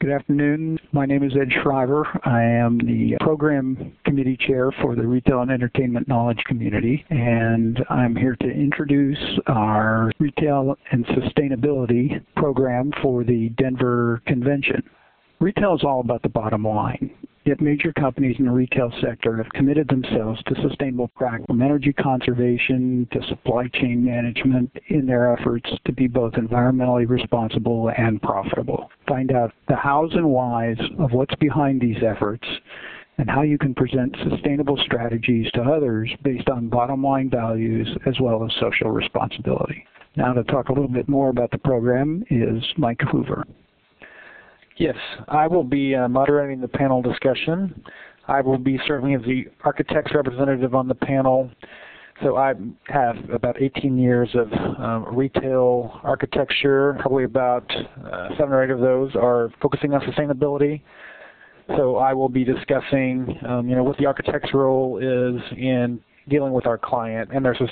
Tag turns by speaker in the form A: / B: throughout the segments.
A: Good afternoon. My name is Ed Shriver. I am the Program Committee Chair for the Retail and Entertainment Knowledge Community, and I'm here to introduce our Retail and Sustainability program for the Denver Convention. Retail is all about the bottom line. Yet major companies in the retail sector have committed themselves to sustainable practices from energy conservation to supply chain management in their efforts to be both environmentally responsible and profitable. Find out the hows and whys of what's behind these efforts and how you can present sustainable strategies to others based on bottom line values as well as social responsibility. Now to talk a little bit more about the program is Mike Hoover.
B: Yes, I will be moderating the panel discussion. I will be serving as the architect's representative on the panel. So I have about 18 years of retail architecture. Probably about 7 or 8 of those are focusing on sustainability. So I will be discussing, what the architect's role is in dealing with our client and their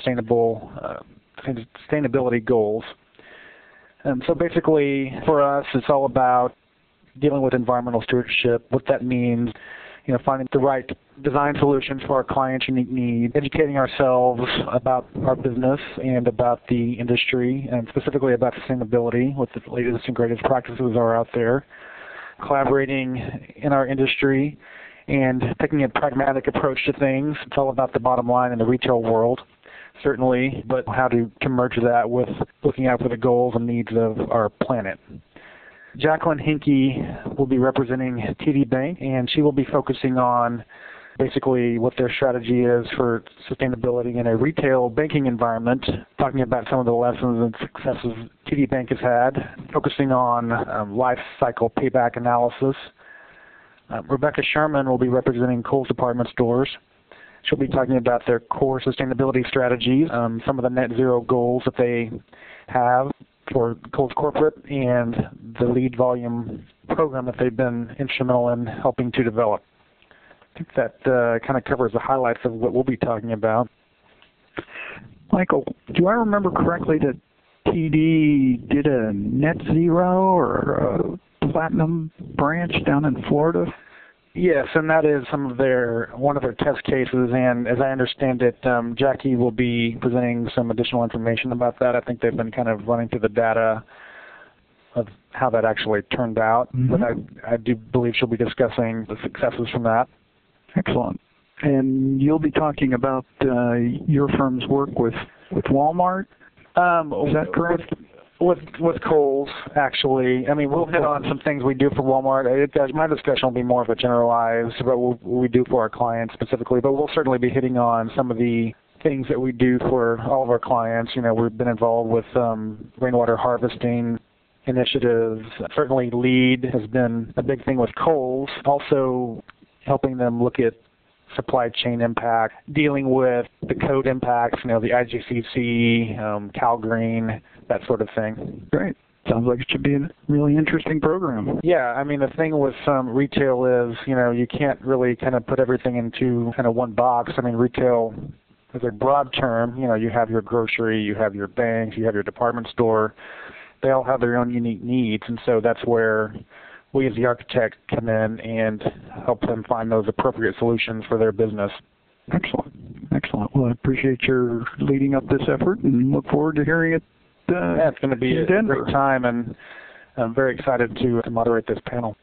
B: sustainability goals. So basically, for us, it's all about dealing with environmental stewardship, what that means, finding the right design solutions for our clients' unique needs, educating ourselves about our business and about the industry, and specifically about sustainability, what the latest and greatest practices are out there, collaborating in our industry, and taking a pragmatic approach to things. It's all about the bottom line in the retail world, certainly, but how to merge that with looking out for the goals and needs of our planet. Jacqueline Hinke will be representing TD Bank, and she will be focusing on basically what their strategy is for sustainability in a retail banking environment, talking about some of the lessons and successes TD Bank has had, focusing on life cycle payback analysis. Rebecca Sherman will be representing Kohl's Department Stores. She'll be talking about their core sustainability strategies, some of the net zero goals that they have for Kohl's Corporate, and the lead volume program that they've been instrumental in helping to develop. I think that kind of covers the highlights of what we'll be talking about.
A: Michael, do I remember correctly that TD did a net zero or a platinum branch down in Florida?
B: Yes, and that is one of their test cases, and as I understand it, Jackie will be presenting some additional information about that. I think they've been kind of running through the data of how that actually turned out, but I do believe she'll be discussing the successes from that.
A: Excellent. And you'll be talking about your firm's work with Walmart? Is that correct?
B: With Kohl's, actually. I mean, we'll hit on some things we do for Walmart. My discussion will be more of a generalized about what we do for our clients specifically, but we'll certainly be hitting on some of the things that we do for all of our clients. We've been involved with rainwater harvesting initiatives. Certainly LEED has been a big thing with Kohl's. Also helping them look at supply chain impact, dealing with the code impacts, the IGCC, CalGreen, that sort of thing.
A: Great. Sounds like it should be a really interesting program.
B: Yeah, I mean, the thing with retail is, you can't really kind of put everything into kind of one box. I mean, retail is a broad term. You have your grocery, you have your banks, you have your department store. They all have their own unique needs, and so that's where we as the architect come in and help them find those appropriate solutions for their business.
A: Excellent. Excellent. Well, I appreciate your leading up this effort and look forward to hearing it
B: it's going to be a great time, and I'm very excited to moderate this panel.